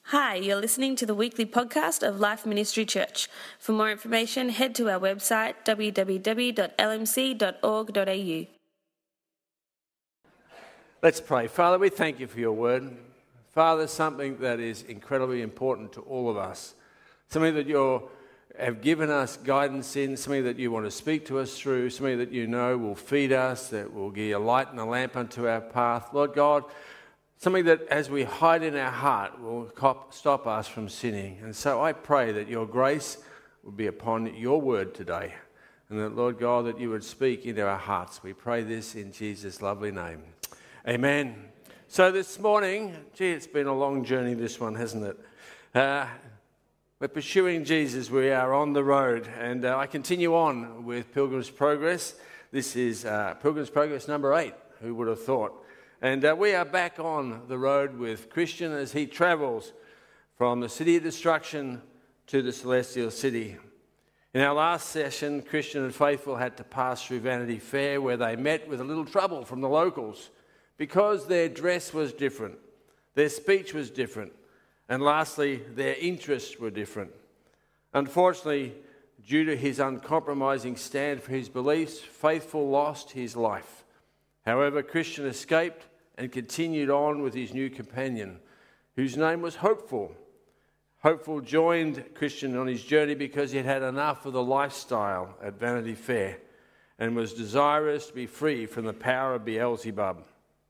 Hi, you're listening to the weekly podcast of Life Ministry Church. For more information, head to our website www.lmc.org.au. Let's pray. Father, we thank you for your word. Father, something that is incredibly important to all of us, something that you have given us guidance in, something that you want to speak to us through, something that you know will feed us, that will give a light and a lamp unto our path. Lord God, something that as we hide in our heart will stop us from sinning. And so I pray that your grace will be upon your word today. And that, Lord God, that you would speak into our hearts. We pray this in Jesus' lovely name. Amen. So this morning, it's been a long journey, this one, hasn't it? We're pursuing Jesus. We are on the road. And I continue on with Pilgrim's Progress. This is Pilgrim's Progress number 8. Who would have thought? And we are back on the road with Christian as he travels from the city of destruction to the celestial city. In our last session, Christian and Faithful had to pass through Vanity Fair, where they met with a little trouble from the locals because their dress was different, their speech was different, and lastly, their interests were different. Unfortunately, due to his uncompromising stand for his beliefs, Faithful lost his life. However, Christian escaped and continued on with his new companion, whose name was Hopeful. Hopeful joined Christian on his journey because he had had enough of the lifestyle at Vanity Fair and was desirous to be free from the power of Beelzebub.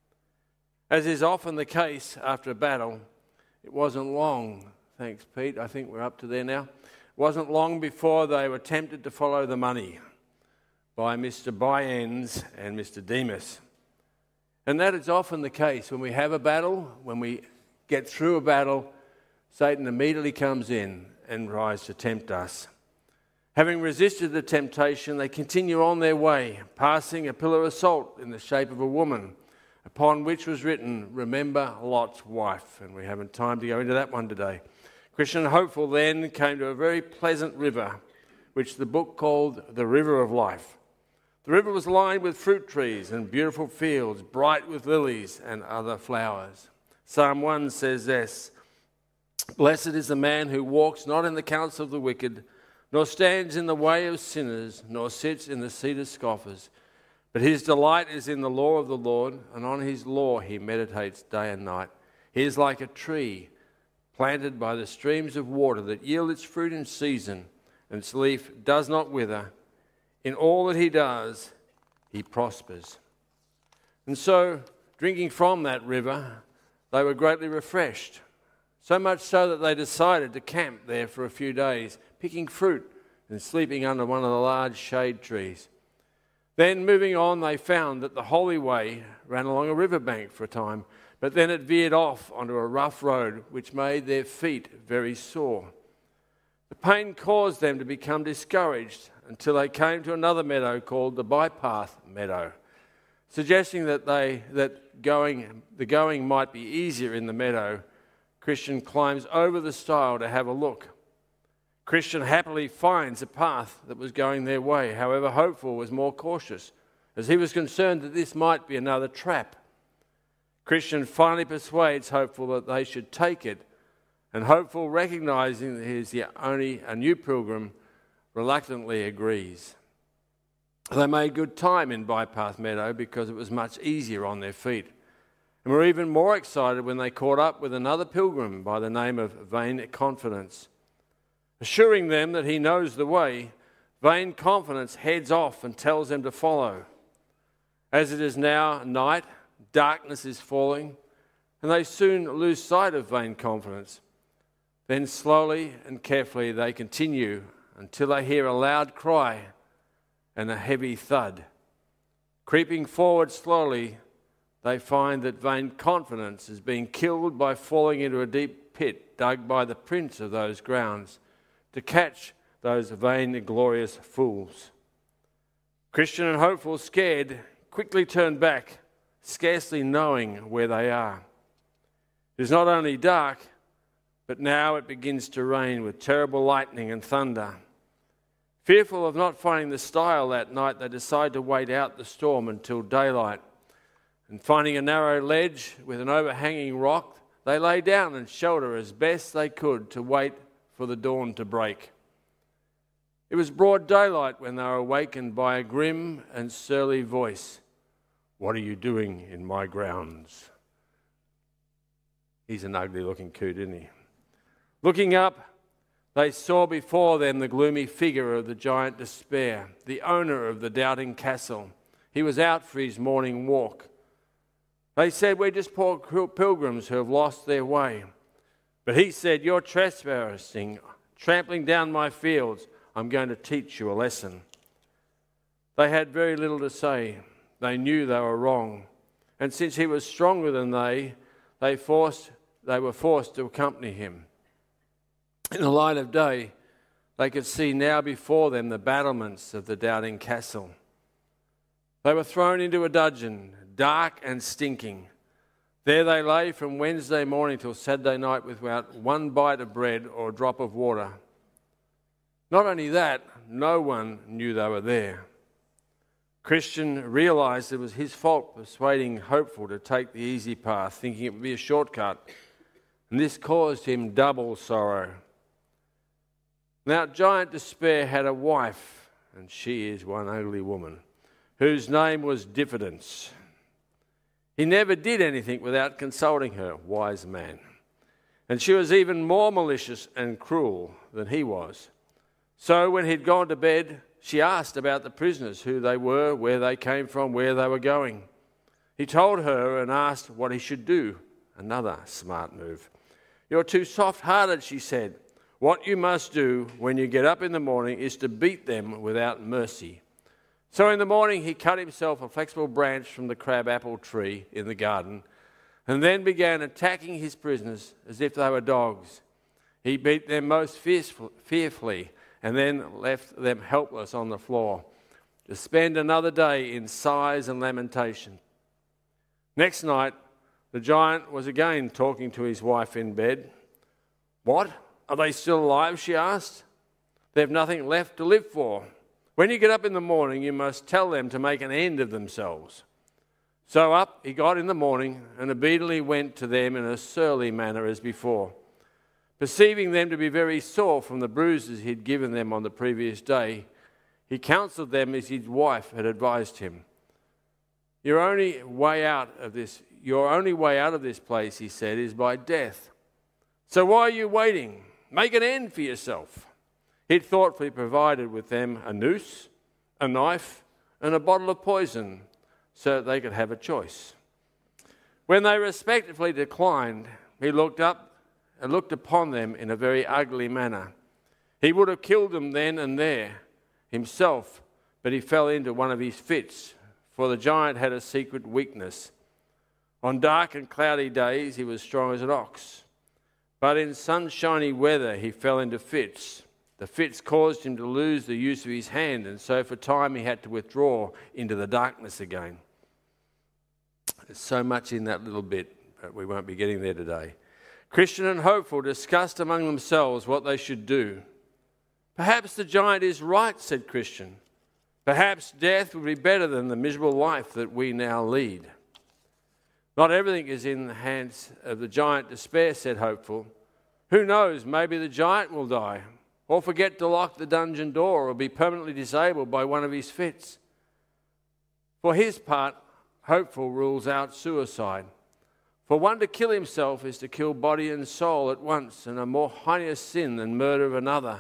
As is often the case after a battle, it wasn't long, thanks Pete, I think we're up to there now, it wasn't long before they were tempted to follow the money by Mr. Buy-ends and Mr. Demas. And that is often the case. When we have a battle, when we get through a battle, Satan immediately comes in and tries to tempt us. Having resisted the temptation, they continue on their way, passing a pillar of salt in the shape of a woman, upon which was written, "Remember Lot's wife." And we haven't time to go into that one today. Christian and Hopeful then came to a very pleasant river, which the book called the River of Life. The river was lined with fruit trees and beautiful fields, bright with lilies and other flowers. Psalm 1 says this, "Blessed is the man who walks not in the counsel of the wicked, nor stands in the way of sinners, nor sits in the seat of scoffers. But his delight is in the law of the Lord, and on his law he meditates day and night. He is like a tree planted by the streams of water that yield its fruit in season, and its leaf does not wither. In all that he does, he prospers." And so, drinking from that river, they were greatly refreshed. So much so that they decided to camp there for a few days, picking fruit and sleeping under one of the large shade trees. Then, moving on, they found that the Holy Way ran along a riverbank for a time, but then it veered off onto a rough road, which made their feet very sore. The pain caused them to become discouraged until they came to another meadow called the Bypath Meadow, suggesting that the going might be easier in the meadow. Christian climbs over the stile to have a look. Christian happily finds a path that was going their way. However, Hopeful was more cautious, as he was concerned that this might be another trap. Christian finally persuades Hopeful that they should take it, and Hopeful, recognizing that he is only a new pilgrim, reluctantly agrees. They made good time in Bypath Meadow because it was much easier on their feet, and were even more excited when they caught up with another pilgrim by the name of Vain Confidence. Assuring them that he knows the way, Vain Confidence heads off and tells them to follow. As it is now night, darkness is falling, and they soon lose sight of Vain Confidence. Then slowly and carefully they continue until they hear a loud cry and a heavy thud. Creeping forward slowly, they find that Vain Confidence is being killed by falling into a deep pit dug by the prince of those grounds to catch those vain-glorious fools. Christian and Hopeful, scared, quickly turn back, scarcely knowing where they are. It is not only dark, but now it begins to rain with terrible lightning and thunder. Fearful of not finding the stile that night, they decide to wait out the storm until daylight. And finding a narrow ledge with an overhanging rock, they lay down in shelter as best they could to wait for the dawn to break. It was broad daylight when they were awakened by a grim and surly voice. "What are you doing in my grounds?" He's an ugly-looking coot, isn't he? Looking up, they saw before them the gloomy figure of the giant Despair, the owner of the Doubting Castle. He was out for his morning walk. They said, "We're just poor pilgrims who have lost their way." But he said, "You're trespassing, trampling down my fields. I'm going to teach you a lesson." They had very little to say. They knew they were wrong. And since he was stronger than they were forced to accompany him. In the light of day, they could see now before them the battlements of the Doubting Castle. They were thrown into a dungeon, dark and stinking. There they lay from Wednesday morning till Saturday night without one bite of bread or a drop of water. Not only that, no one knew they were there. Christian realised it was his fault persuading Hopeful to take the easy path, thinking it would be a shortcut, and this caused him double sorrow. Now, Giant Despair had a wife, and she is one ugly woman, whose name was Diffidence. He never did anything without consulting her, wise man, and she was even more malicious and cruel than he was. So when he'd gone to bed, she asked about the prisoners, who they were, where they came from, where they were going. He told her and asked what he should do. Another smart move. "You're too soft-hearted," she said. "What you must do when you get up in the morning is to beat them without mercy." So in the morning he cut himself a flexible branch from the crab-apple tree in the garden and then began attacking his prisoners as if they were dogs. He beat them most fearfully and then left them helpless on the floor to spend another day in sighs and lamentation. Next night, the giant was again talking to his wife in bed. "What? Are they still alive?" she asked. "They've nothing left to live for. When you get up in the morning, you must tell them to make an end of themselves." So up he got in the morning and obediently went to them in a surly manner as before. Perceiving them to be very sore from the bruises he had given them on the previous day, he counselled them as his wife had advised him. Your only way out of this place," he said, "is by death. So why are you waiting? Make an end for yourself." He'd thoughtfully provided with them a noose, a knife, and a bottle of poison so that they could have a choice. When they respectfully declined, he looked up and looked upon them in a very ugly manner. He would have killed them then and there himself, but he fell into one of his fits, for the giant had a secret weakness. On dark and cloudy days he was strong as an ox, but in sunshiny weather he fell into fits. The fits caused him to lose the use of his hand, and so for a time he had to withdraw into the darkness again. There's so much in that little bit, but we won't be getting there today. Christian and Hopeful discussed among themselves what they should do. "Perhaps the giant is right," said Christian. "Perhaps death would be better than the miserable life that we now lead." "Not everything is in the hands of the giant Despair," said Hopeful. "Who knows, maybe the giant will die, or forget to lock the dungeon door, or be permanently disabled by one of his fits." For his part, Hopeful rules out suicide. For one to kill himself is to kill body and soul at once, and a more heinous sin than murder of another.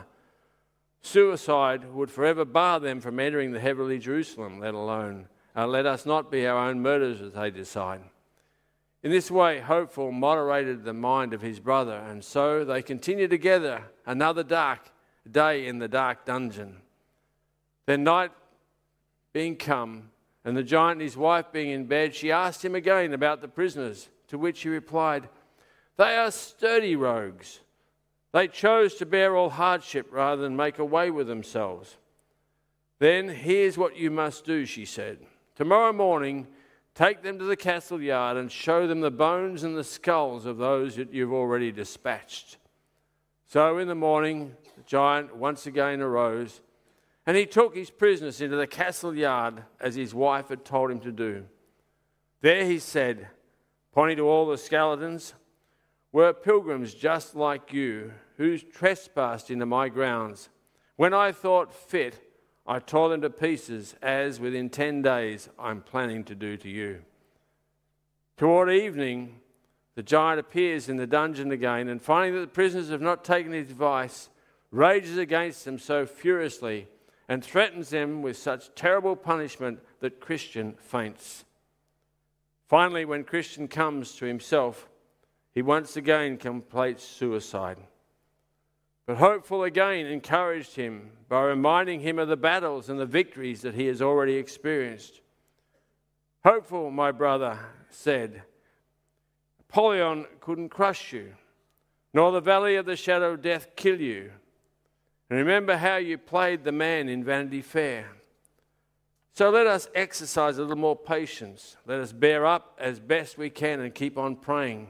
Suicide would forever bar them from entering the heavenly Jerusalem, let us not be our own murderers, they decide. In this way, Hopeful moderated the mind of his brother, and so they continued together another dark day in the dark dungeon. Then night being come, and the giant and his wife being in bed, she asked him again about the prisoners, to which he replied, "They are sturdy rogues. They chose to bear all hardship rather than make away with themselves." "Then here's what you must do," she said. "Tomorrow morning, take them to the castle yard and show them the bones and the skulls of those that you've already dispatched." So in the morning, the giant once again arose, and he took his prisoners into the castle yard as his wife had told him to do. There he said, pointing to all the skeletons, were pilgrims just like you, who trespassed into my grounds. When I thought fit, I tore them to pieces, as within 10 days I'm planning to do to you." Toward evening, the giant appears in the dungeon again, and finding that the prisoners have not taken his advice, rages against them so furiously and threatens them with such terrible punishment that Christian faints. Finally, when Christian comes to himself, he once again completes suicide. But Hopeful again encouraged him by reminding him of the battles and the victories that he has already experienced. "Hopeful, my brother," said, "Apollyon couldn't crush you, nor the valley of the shadow of death kill you. And remember how you played the man in Vanity Fair. So let us exercise a little more patience. Let us bear up as best we can and keep on praying."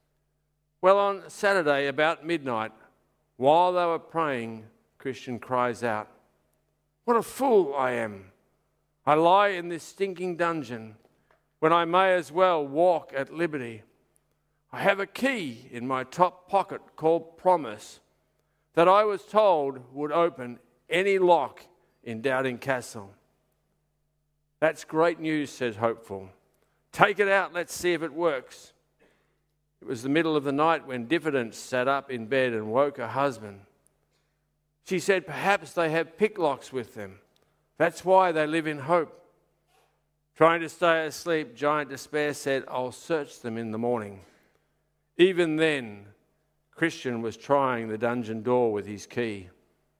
Well, on Saturday about midnight, while they were praying, Christian cries out, "What a fool I am! I lie in this stinking dungeon when I may as well walk at liberty. I have a key in my top pocket called Promise that I was told would open any lock in Doubting Castle." "That's great news," says Hopeful. "Take it out, let's see if it works." It was the middle of the night when Diffidence sat up in bed and woke her husband. She said, "Perhaps they have picklocks with them. That's why they live in hope." Trying to stay asleep, Giant Despair said, "I'll search them in the morning." Even then, Christian was trying the dungeon door with his key.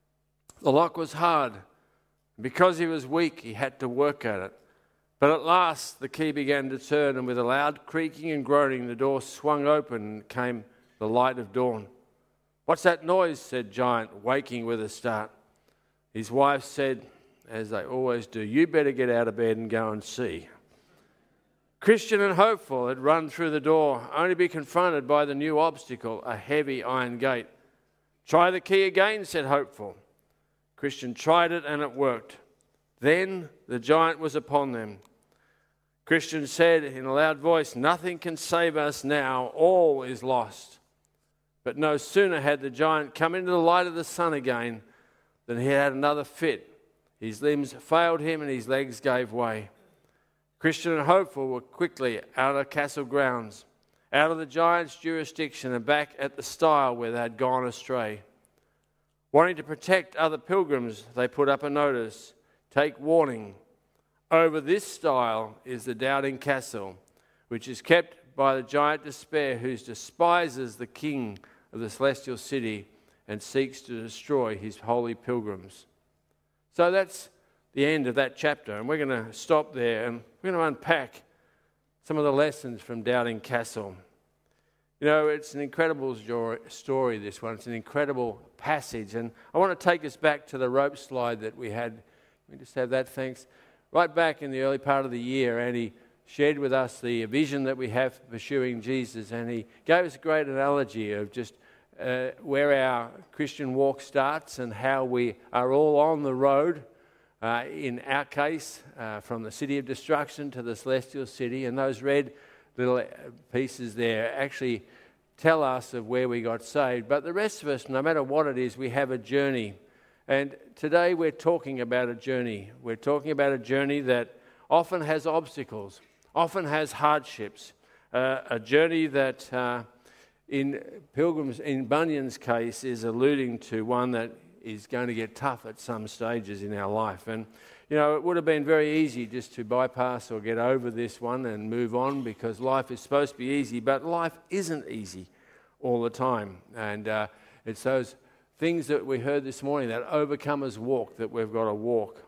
The lock was hard. Because he was weak, he had to work at it. But at last, the key began to turn, and with a loud creaking and groaning, the door swung open and came the light of dawn. "What's that noise?" said Giant, waking with a start. His wife said, as they always do, "You better get out of bed and go and see." Christian and Hopeful had run through the door, only to be confronted by the new obstacle, a heavy iron gate. "Try the key again," said Hopeful. Christian tried it and it worked. Then the giant was upon them. Christian said in a loud voice, "Nothing can save us now, all is lost." But no sooner had the giant come into the light of the sun again than he had another fit. His limbs failed him and his legs gave way. Christian and Hopeful were quickly out of castle grounds, out of the giant's jurisdiction and back at the stile where they had gone astray. Wanting to protect other pilgrims, they put up a notice, "Take warning. Over this stile is the Doubting Castle, which is kept by the giant Despair, who despises the king of the celestial city and seeks to destroy his holy pilgrims." So that's the end of that chapter, and we're going to stop there and we're going to unpack some of the lessons from Doubting Castle. You know, it's an incredible story, this one. It's an incredible passage, and I want to take us back to the rope slide that we had. Let me just have that, thanks. Right back in the early part of the year, Andy shared with us the vision that we have for pursuing Jesus, and he gave us a great analogy of just where our Christian walk starts and how we are all on the road, in our case, from the city of destruction to the celestial city. And those red little pieces there actually tell us of where we got saved. But the rest of us, no matter what it is, we have a journey. And today we're talking about a journey. We're talking about a journey that often has obstacles, often has hardships, a journey that in Bunyan's case is alluding to one that is going to get tough at some stages in our life. And, you know, it would have been very easy just to bypass or get over this one and move on, because life is supposed to be easy, but life isn't easy all the time. And it's those things that we heard this morning, that overcomers walk, that we've got to walk.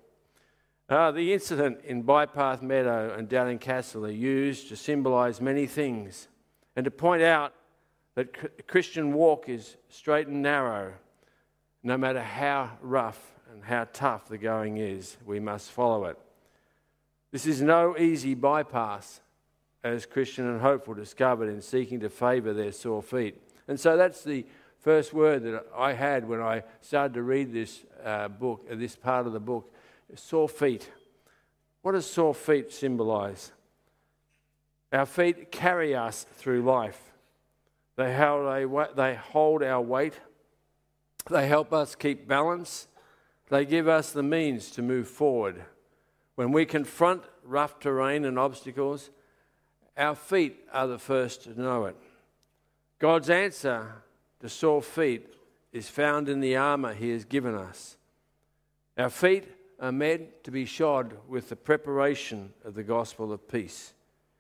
The incident in Bypath Meadow and Doubting Castle are used to symbolise many things and to point out that Christian walk is straight and narrow. No matter how rough and how tough the going is, we must follow it. This is no easy bypass, as Christian and Hopeful discovered in seeking to favour their sore feet. And so that's the first word that I had when I started to read this book, this part of the book, sore feet. What does sore feet symbolise? Our feet carry us through life. They hold our weight. They help us keep balance. They give us the means to move forward. When we confront rough terrain and obstacles, our feet are the first to know it. God's answer to sore feet is found in the armour He has given us. Our feet are meant to be shod with the preparation of the gospel of peace.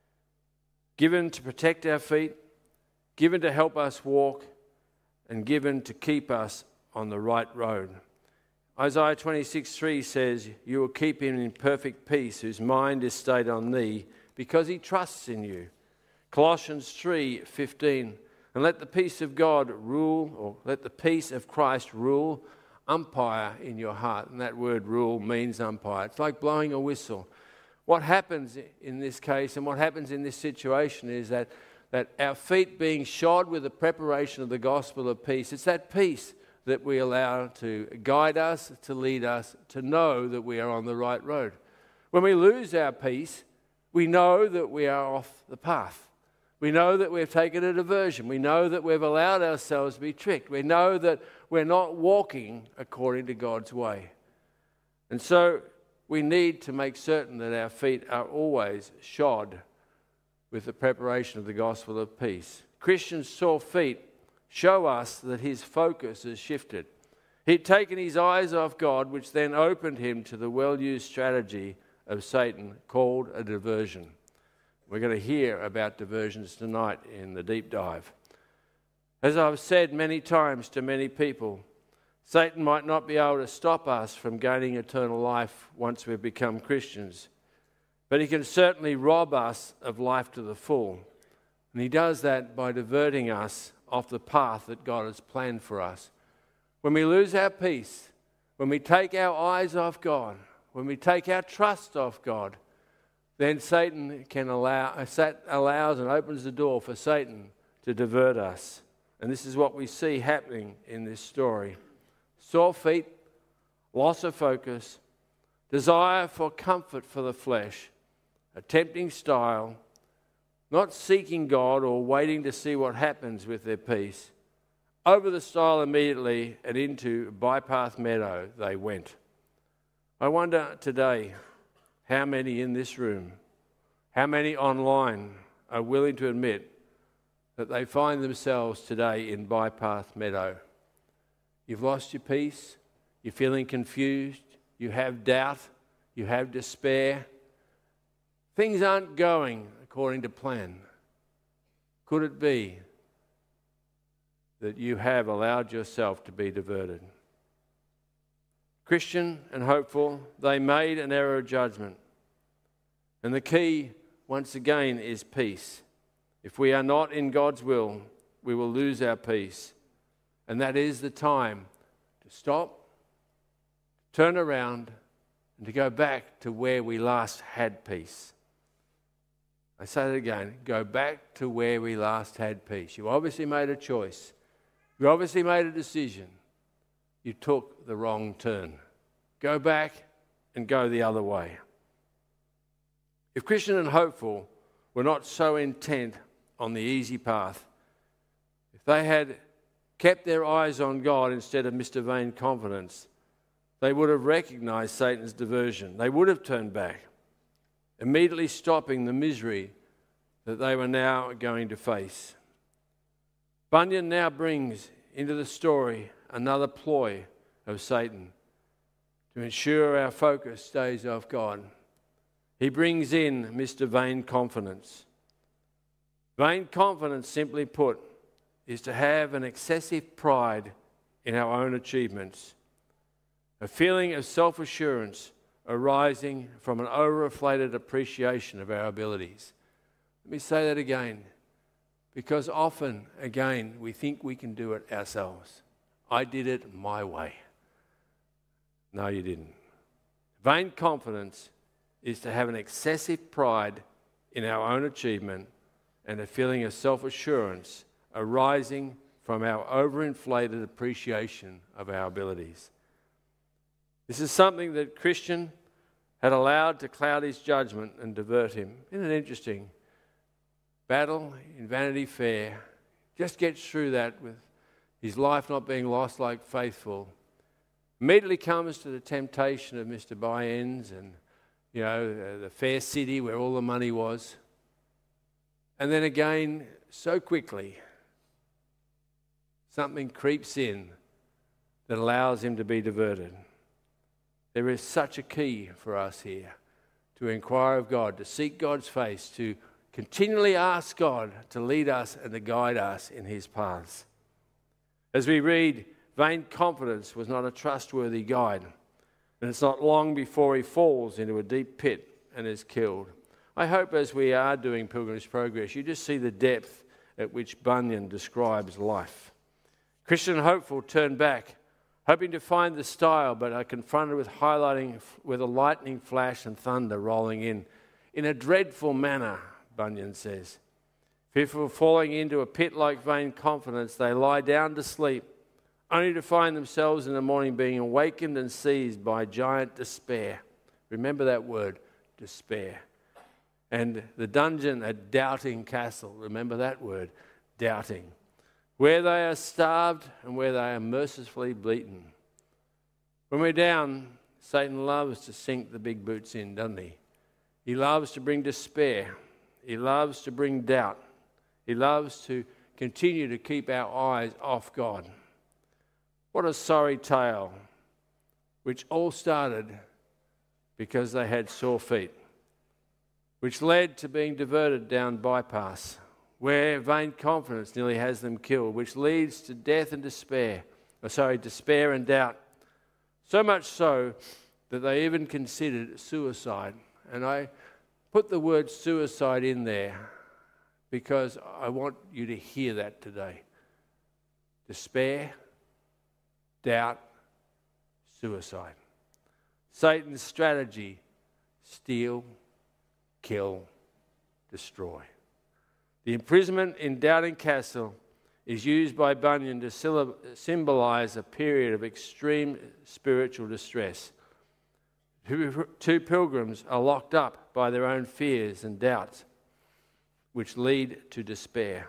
Given to protect our feet, given to help us walk, and given to keep us on the right road. Isaiah 26:3 says, "You will keep him in perfect peace, whose mind is stayed on thee, because he trusts in you." Colossians 3:15, "And let the peace of God rule," or let the peace of Christ rule, umpire in your heart. And that word rule means umpire. It's like blowing a whistle. What happens in this case and what happens in this situation is that our feet being shod with the preparation of the gospel of peace, it's that peace that we allow to guide us, to lead us, to know that we are on the right road. When we lose our peace, we know that we are off the path. We know that we've taken a diversion. We know that we've allowed ourselves to be tricked. We know that we're not walking according to God's way. And so we need to make certain that our feet are always shod with the preparation of the gospel of peace. Christians' sore feet show us that his focus has shifted. He'd taken his eyes off God, which then opened him to the well-used strategy of Satan called a diversion. We're going to hear about diversions tonight in the deep dive. As I've said many times to many people, Satan might not be able to stop us from gaining eternal life once we've become Christians, but he can certainly rob us of life to the full. And he does that by diverting us off the path that God has planned for us. When we lose our peace, when we take our eyes off God, when we take our trust off God, then Satan allows and opens the door for Satan to divert us. And this is what we see happening in this story. Sore feet, loss of focus, desire for comfort for the flesh, a tempting style, not seeking God or waiting to see what happens with their peace. Over the stile immediately and into Bypath Meadow they went. I wonder today how many in this room, how many online are willing to admit that they find themselves today in Bypath Meadow. You've lost your peace, you're feeling confused, you have doubt, you have despair. Things aren't going according to plan. Could it be that you have allowed yourself to be diverted? Christian and hopeful, they made an error of judgment. And the key, once again, is peace. If we are not in God's will, we will lose our peace. And that is the time to stop, turn around, and to go back to where we last had peace. I say that again, go back to where we last had peace. You obviously made a choice. You obviously made a decision. You took the wrong turn. Go back and go the other way. If Christian and hopeful were not so intent on the easy path, if they had kept their eyes on God instead of Mr. Vain confidence, they would have recognized Satan's diversion. They would have turned back, immediately stopping the misery that they were now going to face. Bunyan now brings into the story another ploy of Satan to ensure our focus stays off God. He brings in Mr. Vain confidence. Vain confidence, simply put, is to have an excessive pride in our own achievements, a feeling of self-assurance arising from an overinflated appreciation of our abilities. Let me say that again, because often, again, we think we can do it ourselves. I did it my way. No, you didn't. Vain confidence is to have an excessive pride in our own achievement and a feeling of self-assurance arising from our overinflated appreciation of our abilities. This is something that Christian had allowed to cloud his judgment and divert him. Isn't it interesting? Battle in Vanity Fair Just gets through that with his life not being lost like Faithful. Immediately comes to the temptation of Mr. Buy-ins and, the fair city where all the money was. And then again, so quickly, something creeps in that allows him to be diverted. There is such a key for us here to inquire of God, to seek God's face, to continually ask God to lead us and to guide us in his paths. As we read, vain confidence was not a trustworthy guide, and it's not long before he falls into a deep pit and is killed. I hope as we are doing Pilgrim's Progress, you just see the depth at which Bunyan describes life. Christian and hopeful turn back, hoping to find the stile, but are confronted with a lightning flash and thunder rolling in a dreadful manner, Bunyan says. Fearful of falling into a pit like vain confidence, they lie down to sleep, only to find themselves in the morning being awakened and seized by giant despair. Remember that word, despair. And the dungeon at Doubting Castle, remember that word, doubting. Where they are starved and where they are mercifully beaten. When we're down, Satan loves to sink the big boots in, doesn't he? He loves to bring despair. He loves to bring doubt. He loves to continue to keep our eyes off God. What a sorry tale, which all started because they had sore feet, which led to being diverted down bypass, where vain confidence nearly has them killed, which leads to death and despair and doubt. So much so that they even considered suicide. And I put the word suicide in there because I want you to hear that today. Despair, doubt, suicide. Satan's strategy: steal, kill, destroy. The imprisonment in Doubting Castle is used by Bunyan to symbolise a period of extreme spiritual distress. Two pilgrims are locked up by their own fears and doubts, which lead to despair.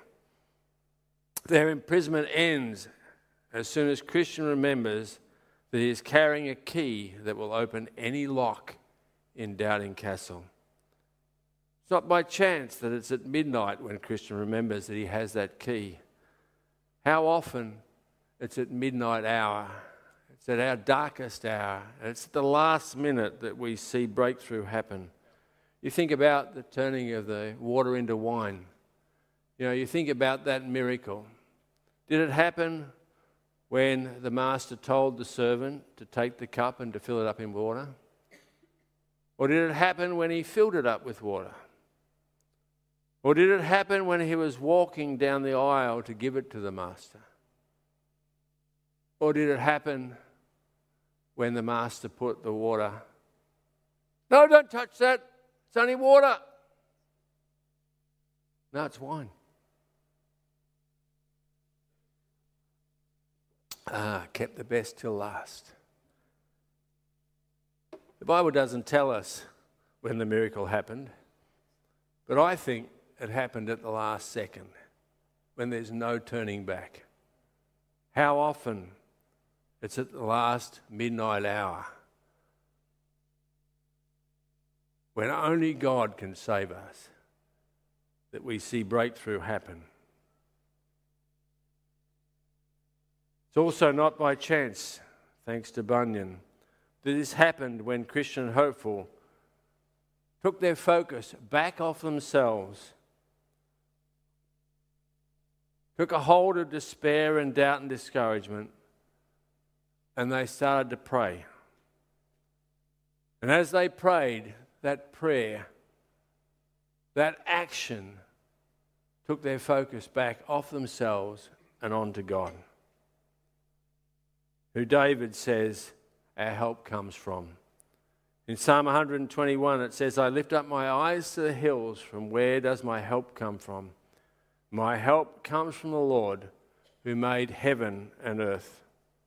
Their imprisonment ends as soon as Christian remembers that he is carrying a key that will open any lock in Doubting Castle. It's not by chance that it's at midnight when Christian remembers that he has that key. How often it's at midnight hour, it's at our darkest hour, and it's at the last minute that we see breakthrough happen. You think about the turning of the water into wine. You think about that miracle. Did it happen when the master told the servant to take the cup and to fill it up in water? Or did it happen when he filled it up with water? Or did it happen when he was walking down the aisle to give it to the master? Or did it happen when the master put the water? No, don't touch that. It's only water. No, it's wine. Kept the best till last. The Bible doesn't tell us when the miracle happened, but I think it happened at the last second, when there's no turning back. How often it's at the last midnight hour, when only God can save us, that we see breakthrough happen. It's also not by chance, thanks to Bunyan, that this happened when Christian and hopeful took their focus back off themselves, took a hold of despair and doubt and discouragement, and they started to pray. And as they prayed, that prayer, that action, took their focus back off themselves and onto God, who David says our help comes from. In Psalm 121 it says, I lift up my eyes to the hills, from where does my help come from? My help comes from the Lord, who made heaven and earth.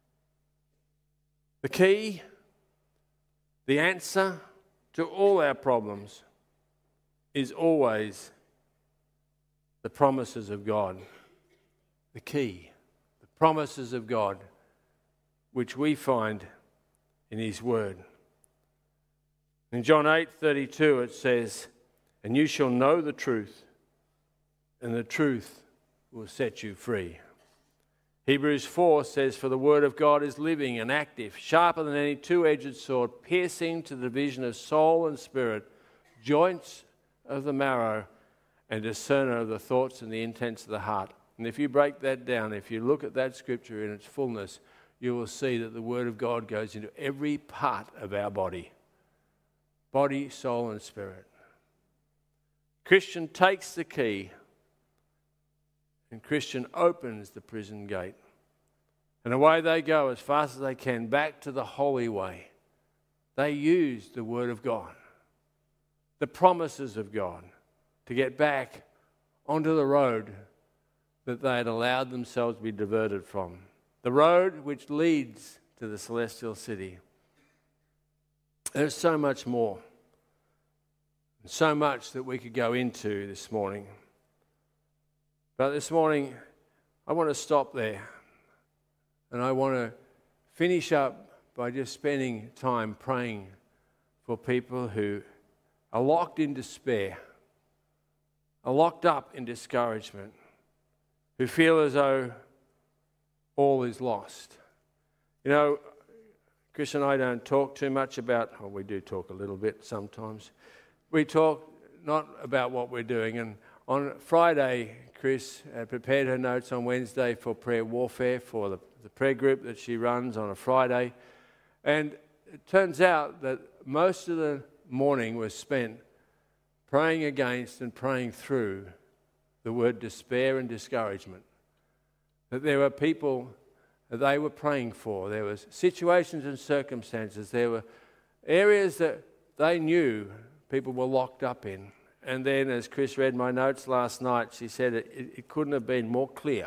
The key, the answer to all our problems is always the promises of God. the key, the promises of God, which we find in His Word. In John 8:32 it says, "And you shall know the truth, and the truth will set you free." Hebrews 4 says, "For the word of God is living and active, sharper than any two-edged sword, piercing to the division of soul and spirit, joints of the marrow, and discerner of the thoughts and the intents of the heart." And if you break that down, if you look at that scripture in its fullness, you will see that the word of God goes into every part of our body, soul, and spirit. Christian takes the key, and Christian opens the prison gate. And away they go as fast as they can back to the holy way. They use the word of God, the promises of God, to get back onto the road that they had allowed themselves to be diverted from. The road which leads to the celestial city. There's so much more. And so much that we could go into this morning. But this morning, I want to stop there. And I want to finish up by just spending time praying for people who are locked in despair, are locked up in discouragement, who feel as though all is lost. You know, Chris and I don't talk too much about, well, we do talk a little bit sometimes. We talk not about what we're doing. And on Friday, Chris prepared her notes on Wednesday for prayer warfare for the prayer group that she runs on a Friday. And it turns out that most of the morning was spent praying against and praying through the word despair and discouragement. That there were people that they were praying for. There was situations and circumstances. There were areas that they knew people were locked up in. And then as Chris read my notes last night, she said it couldn't have been more clear.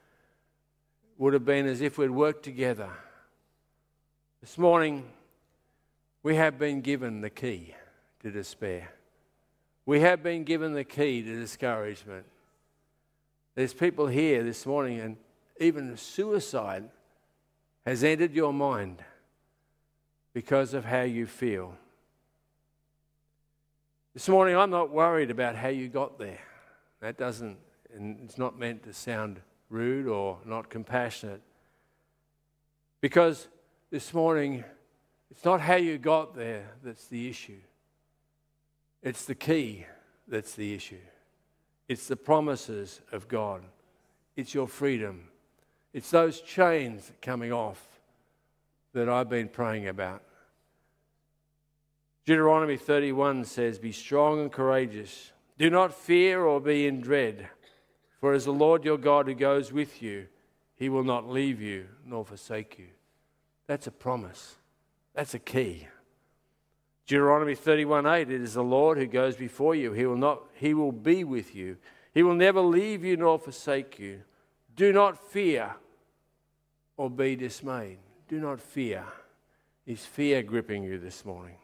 It would have been as if we'd worked together. This morning, we have been given the key to despair. We have been given the key to discouragement. There's people here this morning, and even suicide has entered your mind because of how you feel. This morning, I'm not worried about how you got there. It's not meant to sound rude or not compassionate. Because this morning, it's not how you got there that's the issue. It's the key that's the issue. It's the promises of God. It's your freedom. It's those chains coming off that I've been praying about. Deuteronomy 31 says, "Be strong and courageous. Do not fear or be in dread. For as the Lord your God who goes with you, He will not leave you nor forsake you." That's a promise. That's a key. Deuteronomy 31:8, "It is the Lord who goes before you. He will be with you. He will never leave you nor forsake you. Do not fear or be dismayed." Do not fear. Is fear gripping you this morning?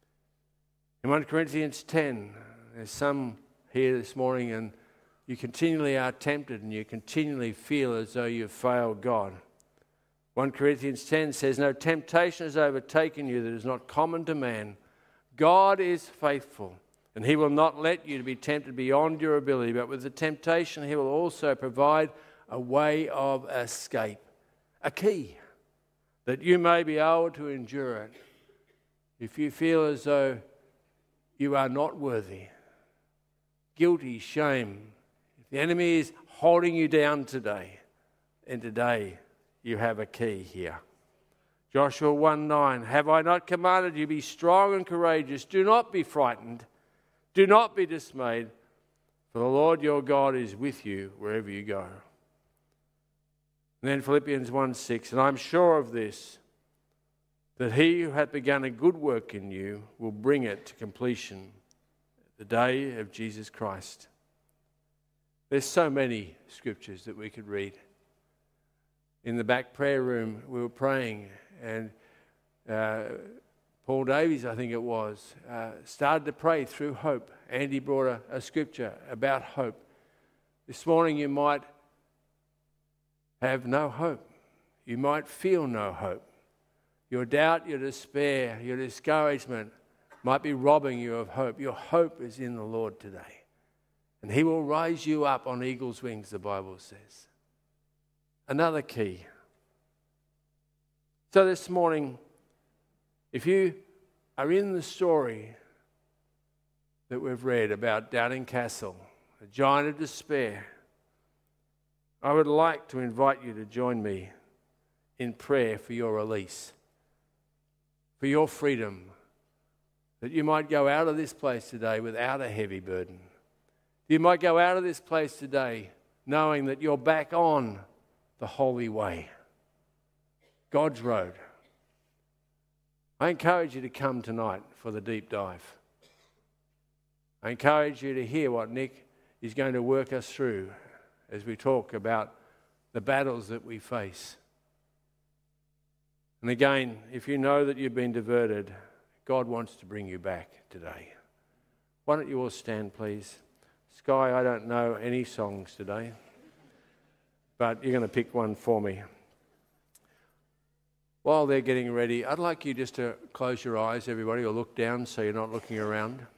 In 1 Corinthians 10, there's some here this morning and you continually are tempted and you continually feel as though you've failed God. 1 Corinthians 10 says, "No temptation has overtaken you that is not common to man. God is faithful, and He will not let you to be tempted beyond your ability, but with the temptation He will also provide a way of escape," a key, that you may be able to endure it. If you feel as though you are not worthy, guilty, shame, if the enemy is holding you down today, and today you have a key here. Joshua 1:9, "Have I not commanded you, be strong and courageous? Do not be frightened. Do not be dismayed, for the Lord your God is with you wherever you go." And then Philippians 1:6, "And I'm sure of this, that He who hath begun a good work in you will bring it to completion at the day of Jesus Christ." There's so many scriptures that we could read. In the back prayer room, we were praying, and Paul Davies, I think it was, started to pray through hope. Andy brought a scripture about hope. This morning you might have no hope. You might feel no hope. Your doubt, your despair, your discouragement might be robbing you of hope. Your hope is in the Lord today. And He will rise you up on eagle's wings, the Bible says. Another key. So this morning, if you are in the story that we've read about Doubting Castle, a giant of despair, I would like to invite you to join me in prayer for your release, for your freedom, that you might go out of this place today without a heavy burden. You might go out of this place today knowing that you're back on the holy way, God's road. I encourage you to come tonight for the deep dive. I encourage you to hear what Nick is going to work us through as we talk about the battles that we face. And again, if you know that you've been diverted, God wants to bring you back today. Why don't you all stand, please? Sky, I don't know any songs today, but you're going to pick one for me. While they're getting ready, I'd like you just to close your eyes, everybody, or look down so you're not looking around. I'm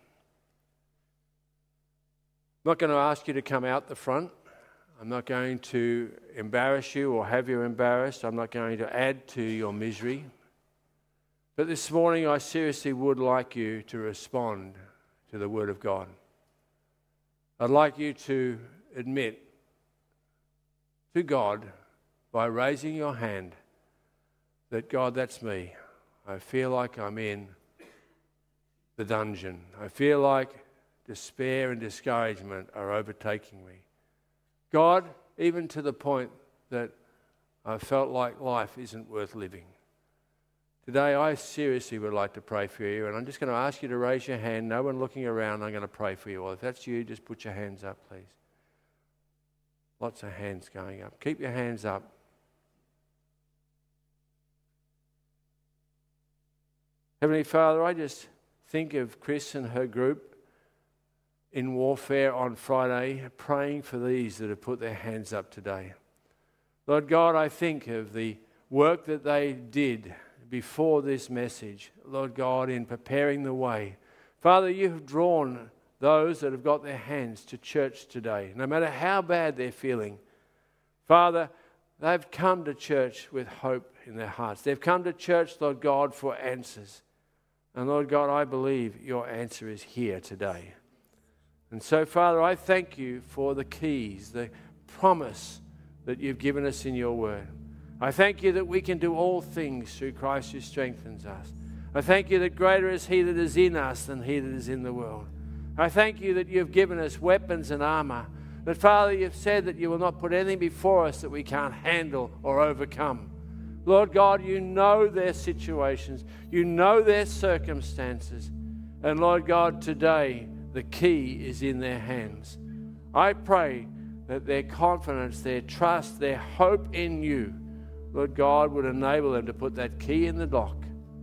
not going to ask you to come out the front. I'm not going to embarrass you or have you embarrassed. I'm not going to add to your misery. But this morning, I seriously would like you to respond to the Word of God. I'd like you to admit to God by raising your hand that, God, that's me. I feel like I'm in the dungeon. I feel like despair and discouragement are overtaking me. God, even to the point that I felt like life isn't worth living. Today, I seriously would like to pray for you, and I'm just going to ask you to raise your hand. No one looking around, I'm going to pray for you. Well, if that's you, just put your hands up, please. Lots of hands going up. Keep your hands up. Heavenly Father, I just think of Chris and her group in warfare on Friday, praying for these that have put their hands up today. Lord God, I think of the work that they did before this message, Lord God, in preparing the way. Father, you have drawn those that have got their hands to church today, no matter how bad they're feeling. Father, they've come to church with hope in their hearts. They've come to church, Lord God, for answers. And Lord God, I believe your answer is here today. And so, Father, I thank you for the keys, the promise that you've given us in your word. I thank you that we can do all things through Christ who strengthens us. I thank you that greater is he that is in us than he that is in the world. I thank you that you've given us weapons and armor. That, Father, you've said that you will not put anything before us that we can't handle or overcome. Lord God, you know their situations. You know their circumstances. And Lord God, today the key is in their hands. I pray that their confidence, their trust, their hope in you, Lord God, would enable them to put that key in the lock.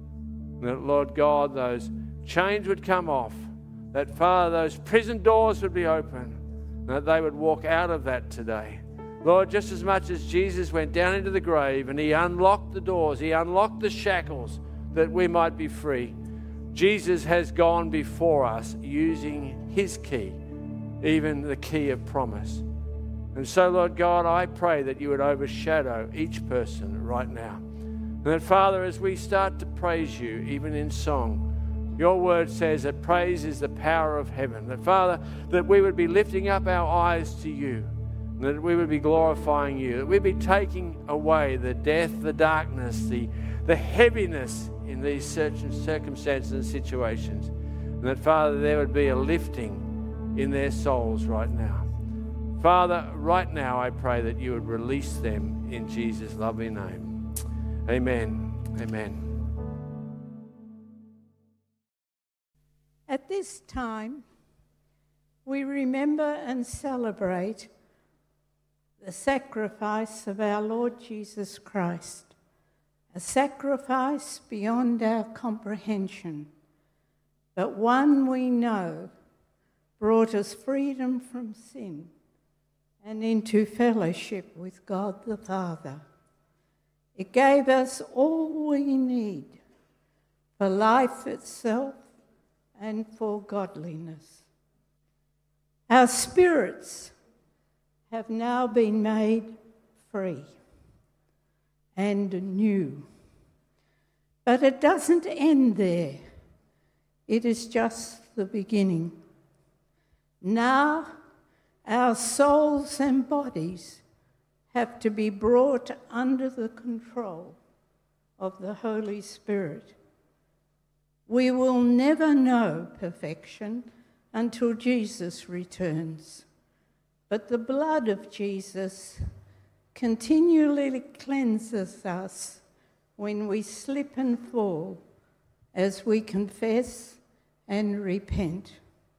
That, Lord God, those chains would come off. That, Father, those prison doors would be open. And that they would walk out of that today. Lord, just as much as Jesus went down into the grave and he unlocked the doors, he unlocked the shackles that we might be free, Jesus has gone before us using his key, even the key of promise. And so, Lord God, I pray that you would overshadow each person right now. And that, Father, as we start to praise you, even in song, your word says that praise is the power of heaven. That, Father, that we would be lifting up our eyes to you, and that we would be glorifying you, that we'd be taking away the death, the darkness, the heaviness in these certain circumstances and situations. And that, Father, there would be a lifting in their souls right now. Father, right now I pray that you would release them in Jesus' lovely name. Amen. Amen. At this time, we remember and celebrate the sacrifice of our Lord Jesus Christ, a sacrifice beyond our comprehension, but one we know brought us freedom from sin and into fellowship with God the Father. It gave us all we need for life itself and for godliness. Our spirits have now been made free and new. But it doesn't end there. It is just the beginning. Now, our souls and bodies have to be brought under the control of the Holy Spirit. We will never know perfection until Jesus returns, but the blood of Jesus continually cleanses us when we slip and fall as we confess and repent.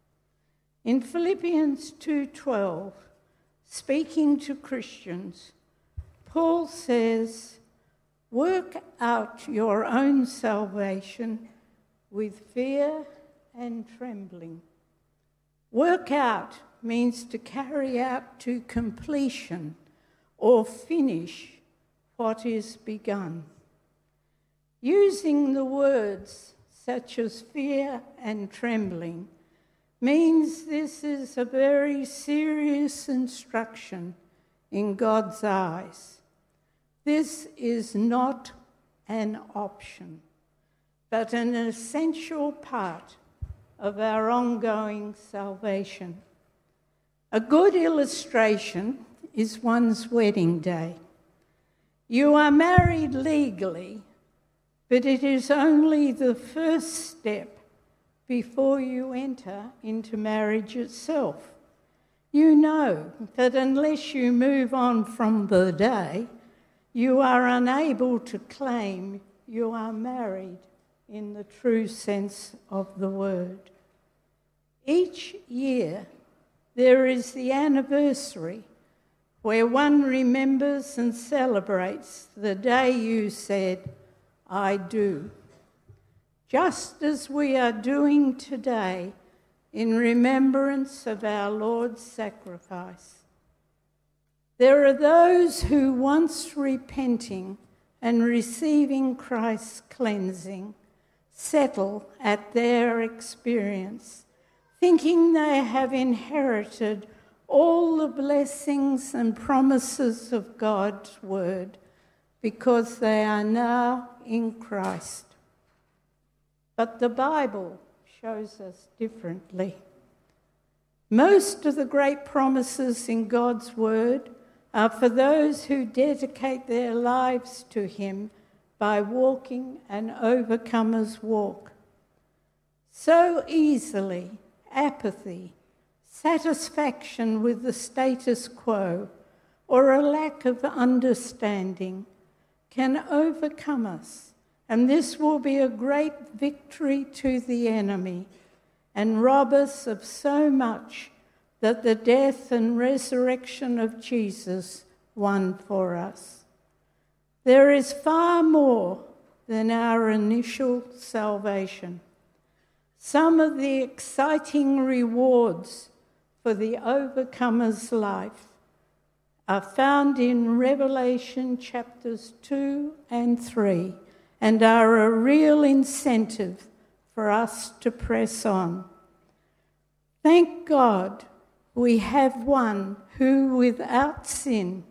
In Philippians 2:12, speaking to Christians, Paul says, "Work out your own salvation with fear and trembling." Work out means to carry out to completion or finish what is begun. Using the words such as fear and trembling means this is a very serious instruction in God's eyes. This is not an option, but an essential part of our ongoing salvation. A good illustration is one's wedding day. You are married legally, but it is only the first step before you enter into marriage itself. You know that unless you move on from the day, you are unable to claim you are married in the true sense of the word. Each year, there is the anniversary where one remembers and celebrates the day you said, "I do." Just as we are doing today in remembrance of our Lord's sacrifice. There are those who, once repenting and receiving Christ's cleansing, settle at their experience, thinking they have inherited all the blessings and promises of God's word because they are now in Christ. But the Bible shows us differently. Most of the great promises in God's word are for those who dedicate their lives to Him by walking an overcomer's walk. So easily, apathy, satisfaction with the status quo, or a lack of understanding can overcome us, and this will be a great victory to the enemy and rob us of so much that the death and resurrection of Jesus won for us. There is far more than our initial salvation. Some of the exciting rewards for the overcomer's life are found in Revelation chapters 2 and 3 and are a real incentive for us to press on. Thank God we have one who, without sin,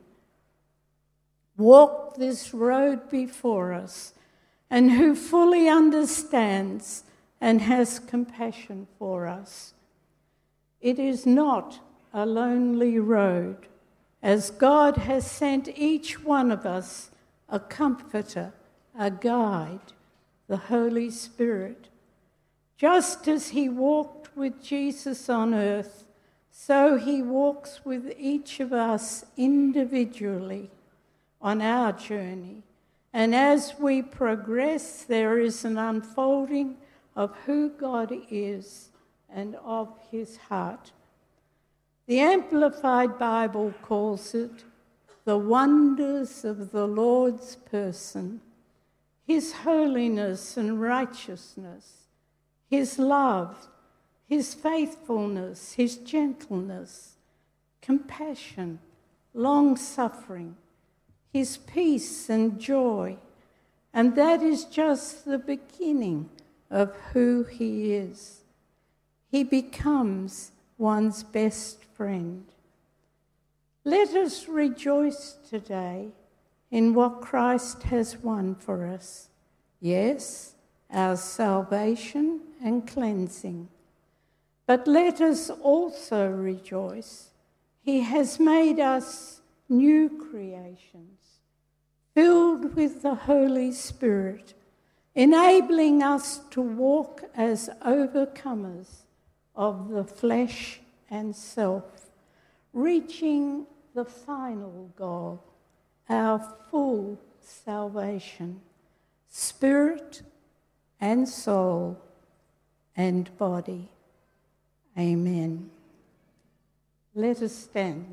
walked this road before us and who fully understands and has compassion for us. It is not a lonely road, as God has sent each one of us a comforter, a guide, the Holy Spirit. Just as He walked with Jesus on earth, so He walks with each of us individually on our journey. And as we progress, there is an unfolding of who God is and of His heart. The Amplified Bible calls it the wonders of the Lord's person, His holiness and righteousness, His love, His faithfulness, His gentleness, compassion, long-suffering, his peace and joy. And that is just the beginning of who he is. He becomes one's best friend. Let us rejoice today in what Christ has won for us. Yes, our salvation and cleansing. But let us also rejoice. He has made us new creations, filled with the Holy Spirit, enabling us to walk as overcomers of the flesh and self, reaching the final goal, our full salvation, spirit and soul and body. Amen. Let us stand.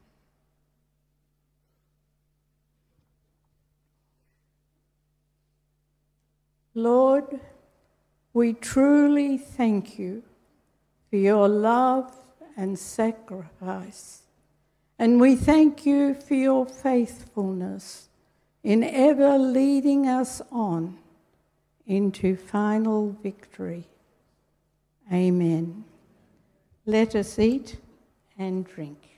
Lord, we truly thank you for your love and sacrifice, and we thank you for your faithfulness in ever leading us on into final victory. Amen. Let us eat and drink.